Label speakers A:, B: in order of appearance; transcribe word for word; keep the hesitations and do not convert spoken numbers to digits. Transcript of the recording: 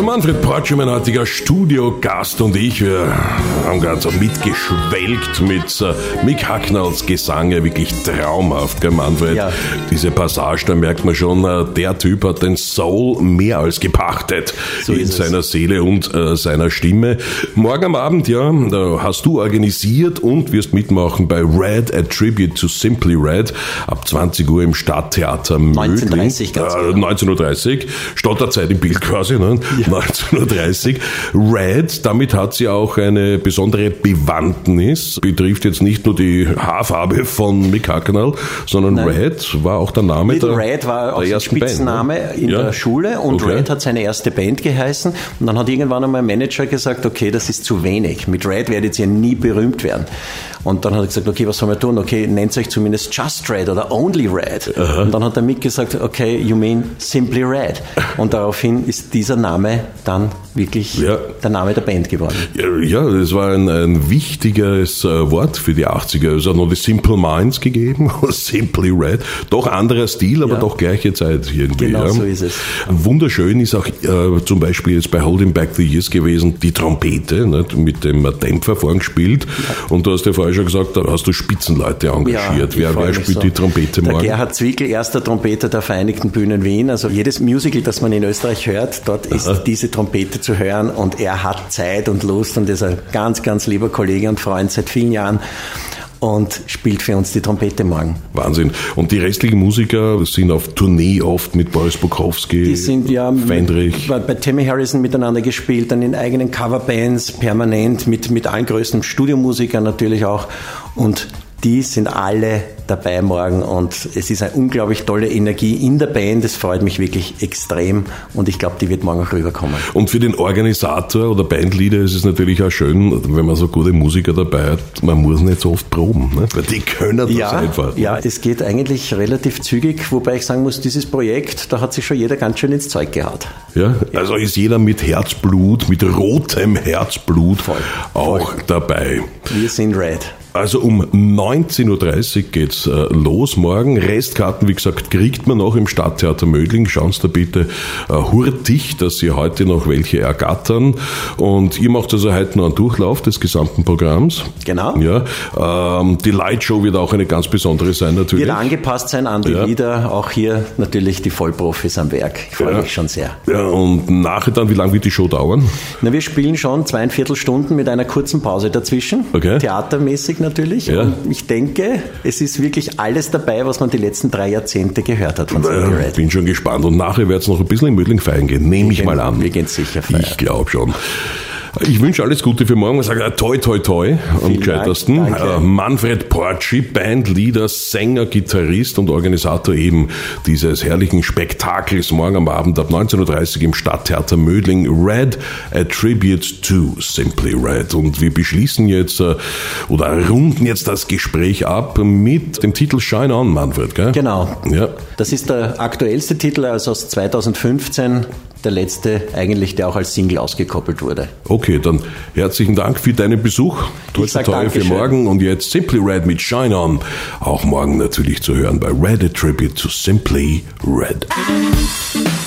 A: Der Manfred Porci, mein heutiger Studiogast, und ich, wir haben gerade so mitgeschwelgt mit uh, Mick Hucknalls Gesang, ja wirklich traumhaft, gell Manfred? Ja. Diese Passage, da merkt man schon, uh, der Typ hat den Soul mehr als gepachtet so in seiner es. Seele und uh, seiner Stimme. Morgen am Abend, ja, da hast du organisiert und wirst mitmachen bei Red, a Tribute to Simply Red, ab zwanzig Uhr im Stadttheater Mödling.
B: neunzehn Uhr dreißig, ganz genau.
A: Äh, neunzehn Uhr dreißig, Stotterzeit im Bild quasi, ne? Ja. neunzehn Uhr dreißig. Red, damit hat sie auch eine besondere Bewandtnis, betrifft jetzt nicht nur die Haarfarbe von Mick Hucknall, sondern Nein. Red war auch der Name
B: Little
A: der
B: Red war auch
A: der
B: sein Spitzname
A: Band, ne?
B: in
A: ja.
B: der Schule, und
A: okay.
B: Red hat seine erste Band geheißen, und dann hat irgendwann einmal ein Manager gesagt, okay, das ist zu wenig, mit Red werdet ihr nie berühmt werden. Und dann hat er gesagt, okay, was sollen wir tun? Okay, nennt euch zumindest Just Red oder Only Red. Aha. Und dann hat der Mick gesagt, okay, you mean Simply Red. Und daraufhin ist dieser Name dann wirklich ja. der Name der Band geworden.
A: Ja, ja, das war ein, ein wichtiges äh, Wort für die achtziger. Es hat noch die Simple Minds gegeben, Simply Red. Doch anderer Stil, aber ja. doch gleiche Zeit irgendwie.
B: Genau,
A: ja.
B: so ist es.
A: Wunderschön ist auch äh, zum Beispiel jetzt bei Holding Back the Years gewesen, die Trompete, nicht, mit dem Dämpfer vorgespielt. Ja. Und du hast ja vorher schon gesagt, da hast du Spitzenleute engagiert. Ja, wer wer spielt so. die Trompete morgen?
B: Der Gerhard Zwickel, erster Trompeter der Vereinigten Bühnen Wien. Also jedes Musical, das man in Österreich hört, dort ist Aha. diese Trompete zu hören, und er hat Zeit und Lust und ist ein ganz, ganz lieber Kollege und Freund seit vielen Jahren und spielt für uns die Trompete morgen.
A: Wahnsinn. Und die restlichen Musiker sind auf Tournee oft mit Boris Bukowski,
B: die sind ja
A: Fendrich.
B: Mit, bei Tammy Harrison miteinander gespielt, dann in eigenen Coverbands permanent mit, mit allen größten Studiomusikern natürlich auch, und die sind alle dabei morgen, und es ist eine unglaublich tolle Energie in der Band. Es freut mich wirklich extrem, und ich glaube, die wird morgen auch rüberkommen.
A: Und für den Organisator oder Bandleader ist es natürlich auch schön, wenn man so gute Musiker dabei hat. Man muss nicht so oft proben, ne? Weil die können das
B: ja,
A: einfach. Ne?
B: Ja, es geht eigentlich relativ zügig, wobei ich sagen muss, dieses Projekt, da hat sich schon jeder ganz schön ins Zeug gehaut.
A: Ja, also ist jeder mit Herzblut, mit rotem Herzblut
B: voll,
A: auch
B: voll.
A: dabei.
B: Wir sind Red.
A: Also um neunzehn Uhr dreißig geht's äh, los morgen. Restkarten, wie gesagt, kriegt man noch im Stadttheater Mödling. Schauen Sie da bitte äh, hurtig, dass Sie heute noch welche ergattern. Und ihr macht also heute noch einen Durchlauf des gesamten Programms.
B: Genau.
A: Ja, ähm, die Lightshow wird auch eine ganz besondere sein natürlich.
B: Wird angepasst sein an die
A: ja.
B: Lieder. Auch hier natürlich die Vollprofis am Werk. Ich freue
A: ja.
B: mich schon sehr.
A: Ja, und nachher dann, wie lange wird die Show dauern?
B: Na, wir spielen schon zweieinviertel Stunden mit einer kurzen Pause dazwischen.
A: Okay.
B: Theatermäßig natürlich.
A: Ja.
B: Und ich denke, es ist wirklich alles dabei, was man die letzten drei Jahrzehnte gehört hat von Simply Red.
A: Ich bin schon gespannt. Und nachher wird es noch ein bisschen in Mödling feiern gehen, nehme ich mal an.
B: Wir gehen sicher feiern.
A: Ich glaube schon. Ich wünsche alles Gute für morgen. Ich sage toi, toi, toi am gescheitersten. Dank, Manfred Porci, Bandleader, Sänger, Gitarrist und Organisator eben dieses herrlichen Spektakels morgen am Abend ab neunzehn Uhr dreißig im Stadttheater Mödling. Red, a Tribute to Simply Red. Und wir beschließen jetzt oder runden jetzt das Gespräch ab mit dem Titel Shine On, Manfred, gell?
B: Genau.
A: Ja.
B: Das ist der aktuellste Titel, also aus zweitausendfünfzehn. Der letzte eigentlich, der auch als Single ausgekoppelt wurde. Okay, dann herzlichen Dank für deinen Besuch. Toi, toi, toi für morgen. Und jetzt Simply Red mit Shine On. Auch morgen natürlich zu hören bei Red, a Tribute to Simply Red.